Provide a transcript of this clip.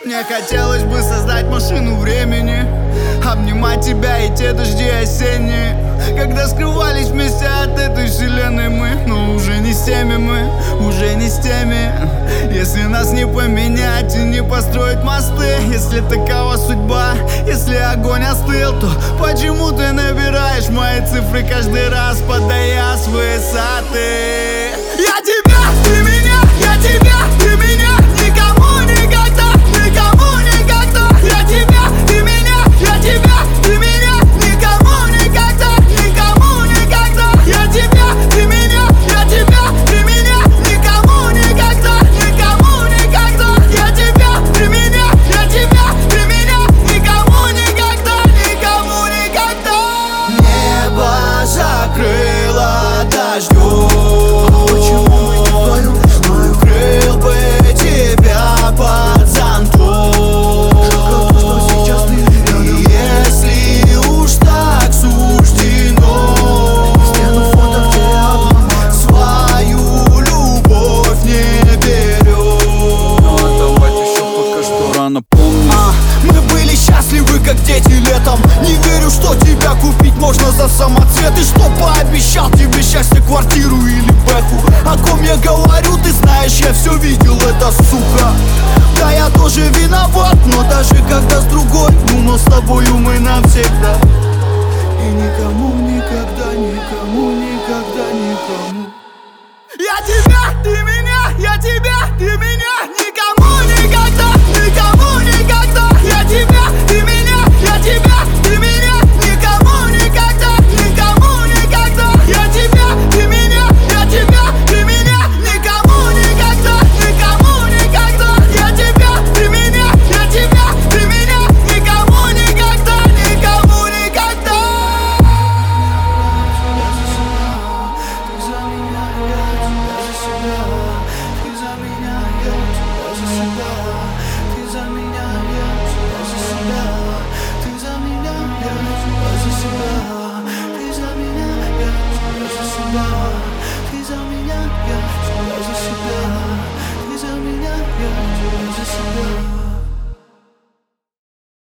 Мне хотелось бы создать машину времени, обнимать тебя и те дожди осенние, когда скрывались вместе от этой вселенной мы. Но уже не с теми мы, уже не с теми. Если нас не поменять и не построить мосты, если такова судьба, если огонь остыл, то почему ты набираешь мои цифры каждый раз, подая с высоты? Я тебя, ты меня, я тебя, ты меня. Никому никогда, никому никогда. Я тебя, ты меня, я тебя, ты меня. Никому никогда, никому никогда. Я тебя, ты меня, я тебя, ты меня. Никому никогда, никому никогда. Я тебя, ты меня, я тебя, ты меня. Никому никогда, никому никогда. Небо закрыло дождем. Укрыл бы тебя под зонтом. Если уж так суждено, свою любовь не берем. Отдавать еще пока что рано, помню. Мы были счастливы, как дети летом. Не верю, что тебя купить можно за самоцвет. И что пообещал тебе счастье, квартиру или бэху. О ком я говорю, ты знаешь, я все видел, это сука. Да, я тоже виноват, но даже когда с другой, но с тобою мы навсегда. И никому никогда, никому никогда, никому. Я тебя, ты меня, я тебя, ты меня.